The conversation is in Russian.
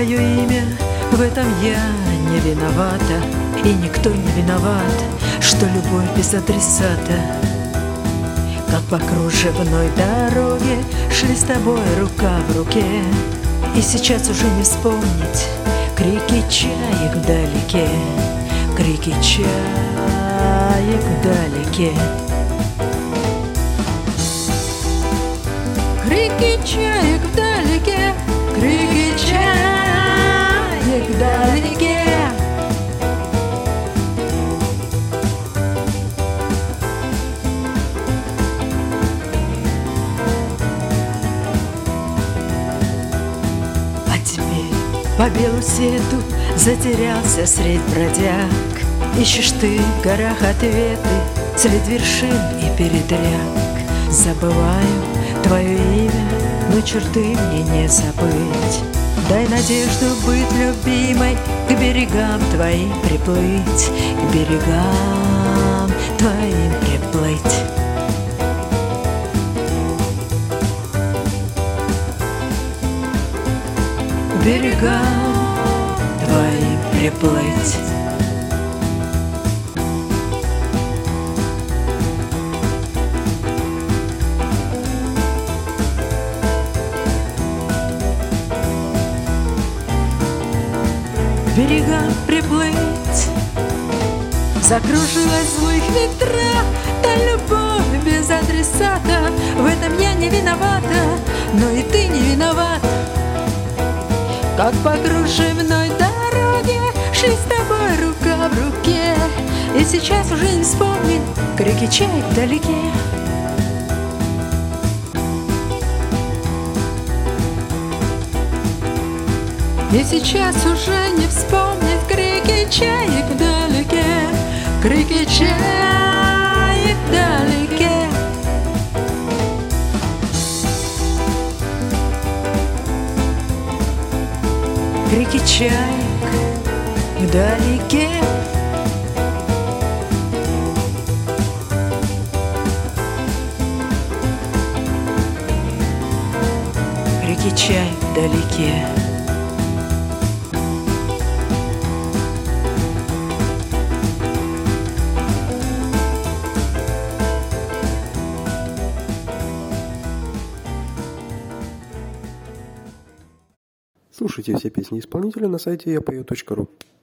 твое имя, в этом я не виновата. И никто не виноват, что любовь без адресата. Как по кружевной дороге шли с тобой рука в руке. И сейчас уже не вспомнить крики чаек вдалеке, крики чаек вдалеке. Крики чаек вдалеке, крики чаек вдалеке. А теперь по белу свету затерялся средь бродяг. Ищешь ты в горах ответы средь вершин и передряг. Забываю твое имя, но черты мне не забыть. Дай надежду быть любимой, к берегам твоим приплыть, к берегам твоим приплыть. К берегам твоим приплыть. К берегам приплыть. Закружилась в злых ветрах та любовь без адресата. В этом я не виновата, но и ты не виноват. Как по кружевной дороге шли с тобой рука в руке. И сейчас уже не вспомнить крики чаек вдалеке. И сейчас уже не вспомнить крики чаек вдалеке, крики чаек вдалеке. Крики чаек вдалеке. Крики чаек вдалеке. Слушайте все песни исполнителя на сайте yapeo.ru.